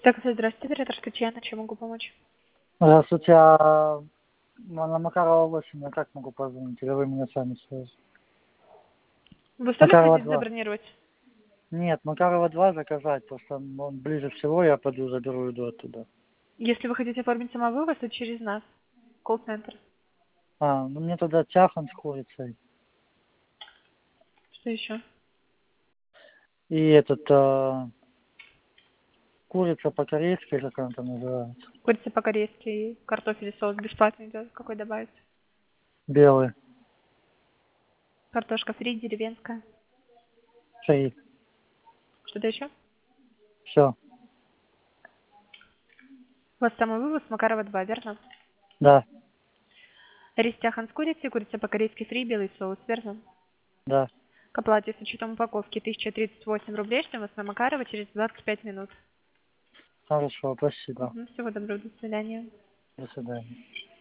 Так, здравствуйте, оператор Татьяна, чем могу помочь? Здравствуйте, на Макарова 8 я как могу позвонить? Или вы меня сами свяжете? Вы столик Макарова хотите 2. забронировать? Нет, Макарова 2 заказать, потому что он ближе всего, я пойду заберу, иду оттуда. Если вы хотите оформить самовывоз, то через нас. Колл-центр. Ну мне туда тяхан с курицей. Что еще? И курица по-корейски, как она там называется? Курица по-корейски, картофель и соус бесплатно идет. Какой добавить? Белый. Картошка фри, деревенская. 3. Что-то еще? Все. У вас самовывоз Макарова 2, верно? Да, Рис тяхан с курицей, курица по-корейски фри, белый соус, верно? да. К оплате с учетом упаковки 1038 рублей, ждем вас на Макарова через 25 минут. Хорошо, спасибо. Всего доброго, до свидания. До свидания.